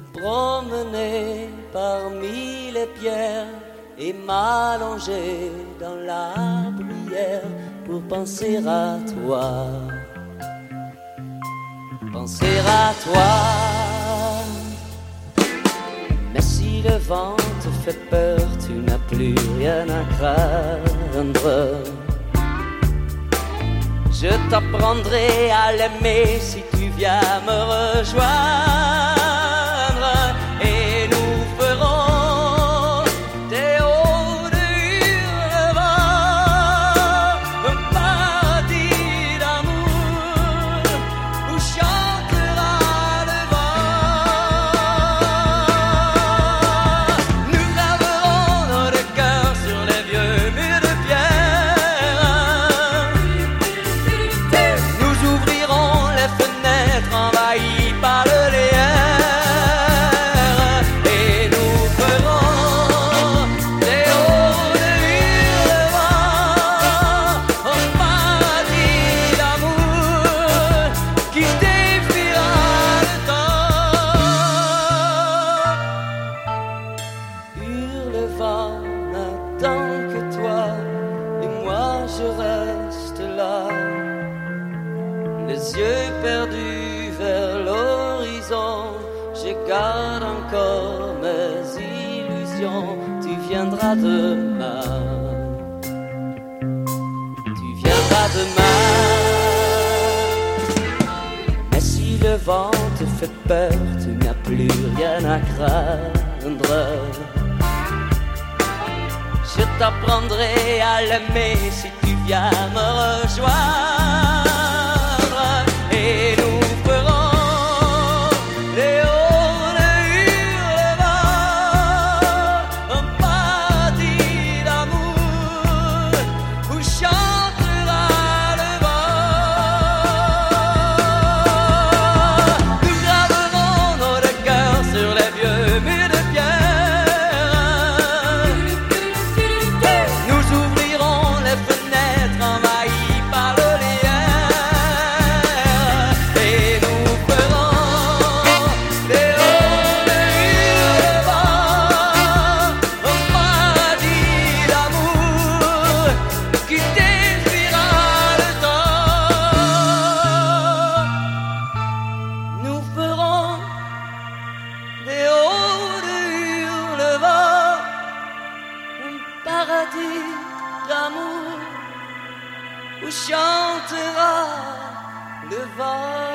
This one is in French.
promener parmi les pierres et m'allonger dans la bruyère pour penser à toi. Penser à toi. Mais si le vent te fait peur, tu n'as plus rien à craindre. Je t'apprendrai à l'aimer si tu viens me rejoindre. Et nous ferons des hauts de Hurlevent un paradis d'amour où chantera le vent. Nous graverons notre cœur sur les vieux murs de pierre. Nous ouvrirons les fenêtres envahies par le lierre. Et nous ferons des hauts de Hurlevent un paradis d'amour qui défiera le temps. Hurlevent n'attend que toi et moi je reste là, les yeux perdus vers l'horizon. Je garde encore mes illusions. Tu viendras demain. Tu viendras demain. Mais si le vent te fait peur, tu n'as plus rien à craindre. Je t'apprendrai à l'aimer si tu viens me rejoindre. Et nous ferons les hauts de Hurlevent un paradis d'amour où chantera le vent. Nous graverons notre cœur sur les vieux murs de pierre. Nous ouvrirons les fenêtres envahies par le lierre. Et nous ferons des hauts de Hurlevent un paradis d'amour qui défiera le temps. Nous ferons des hauts de Hurlevent un paradis d'amour où chantera le vent.